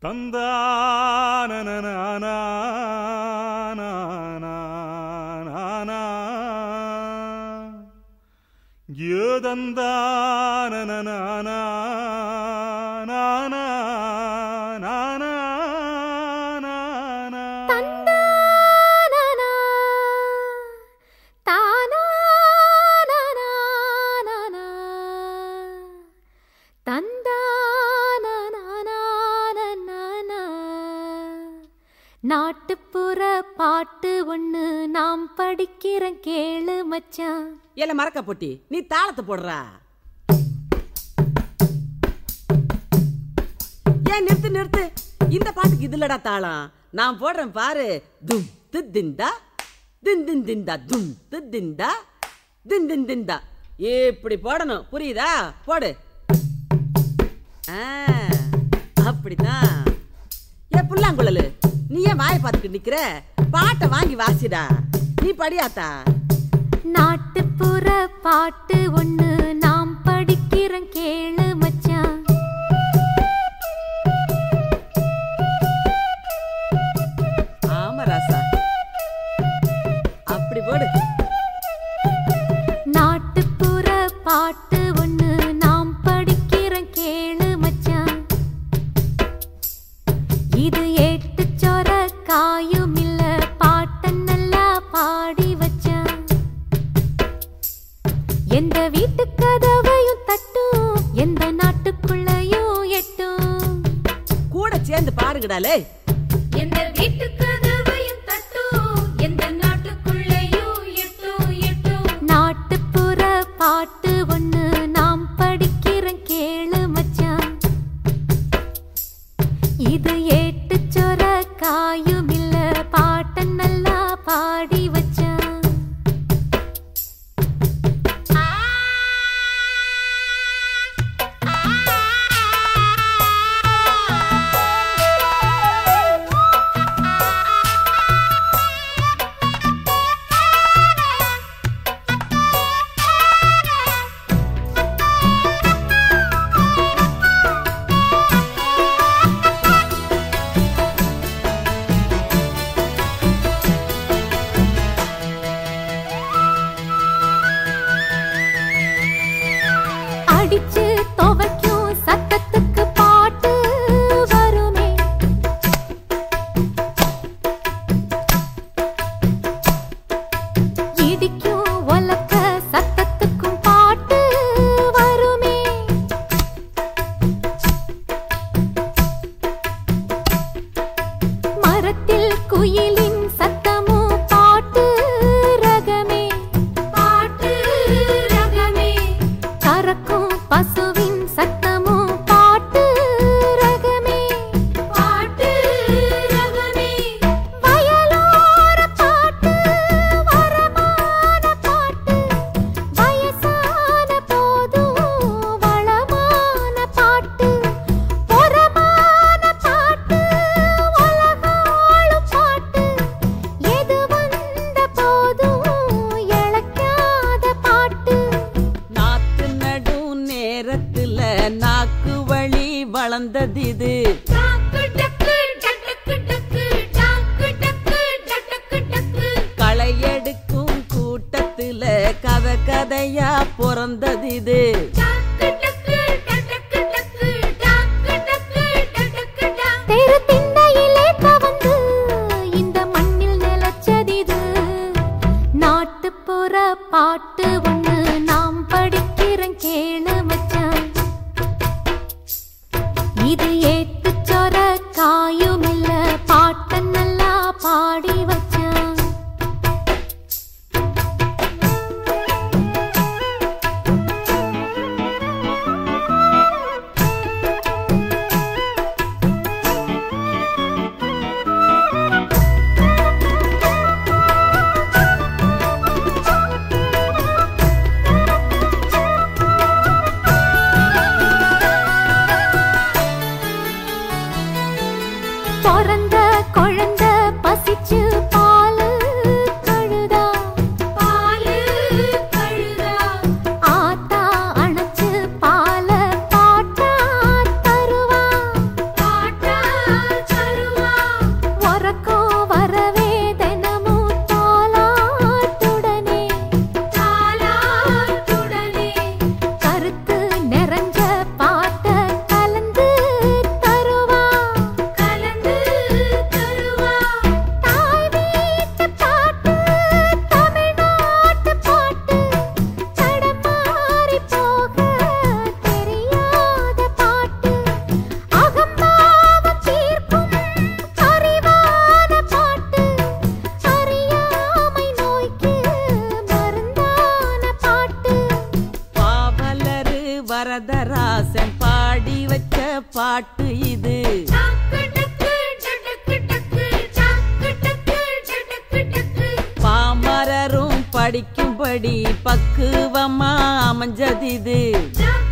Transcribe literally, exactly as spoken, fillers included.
தந்தானனனா யோதந்தானனனா நாட்டுப்புற பாட்டு ஒண்ணு நாம் படிக்கிற கேளு மச்சான். ஏல மறக்க போட்டி நீ தாளத்தை போடுறா. ஏன் நிறுத்து நிறுத்து, இந்த பாட்டுக்கு இதுலடா தாளம். நான் போடுறேன் பாரு. தும் திந்தா தின் தின் திந்தா தும் திந்தா தின் தின் திந்தா இப்படி போடணும், புரியுதா? போடு. அப்படிதான். ஏ புல்லாங்குழலு, நீ ஏன் வாயை பார்த்துக்கிட்டு நிக்கிற? பாட்டை வாங்கி வாசிடா. நீ படியாத்தா. நாட்டுப்புற பாட்டு ஒண்ணு நாம் படிக்கிற கேளு மச்சான். ஆமா ராசா, அப்படி போடு. நாட்டுப்புற பாட்டு ஒண்ணு நாம் படிக்கிற கேளு மச்சான். இது ஏட்டு சொர காயும் இல்ல, பாட்ட நல்லா பாடி வச்சான். எந்த வீட்டு கதவையும் தட்டும், எந்த நாட்டுக்குள்ளையும் எட்டும். கூட சேர்ந்து பாருங்கடாலே. எந்த வீட்டு கதவையும் தட்டும், எந்த நாட்டுக்குள்ளையும் எட்டும் எட்டும். நாட்டுப்புற பாட்டு ஒண்ணு நாம் படிக்கிற கேளு மச்சான். இது ஏட்டு சொர காயும் இல்ல, பாட்ட நல்லா பாடி வச்சான். அடிச்சு துவைக்கும் சத்தத்துக்கு பாட்டு வருமே. இடிக்கும் ஒலக்க சத்தத்துக்கும் பாட்டு வருமே. மரத்தில் குயிலின் சத்தமும் பாட்டு ரகமே. பாட்டு ரகமே. கறக்கும் பசுவின் சத்தமும் பாட்டு ரகமே. பாட்டு ரகமே. வயலோர பாட்டு, வரமான பாட்டு, வயசான போதும் வளமான பாட்டு, பொறமான பாட்டு, உலகாளும் பாட்டு, எது வந்த போதும் இழக்காத பாட்டு. நாத்து நடு நேரத்துல நாக்கு வழி வளர்ந்தது இது. களையெடுக்கும் கூட்டத்துல கதை கதையா பிறந்தது இது. தெரு திண்ணையிலே கவந்து இந்த மண்ணில் நிலச்சதிது. நாட்டுப்புற பாட்டு ஒண்ணு நாம் படிக்கிற கேளு மச்சான். இது ஏத்து சொர காயும் இல்ல, பாட்ட நல்லா பாடி வச்சான். பிறந்த குழந்தை பசிச்சு பாலு கழுதா. பாலு கழுதா. ஆத்தா அணைச்சு பால பாட்டா தருவா. பாட்டா படிக்கும்படி பக்குவமா அமைஞ்சது இது.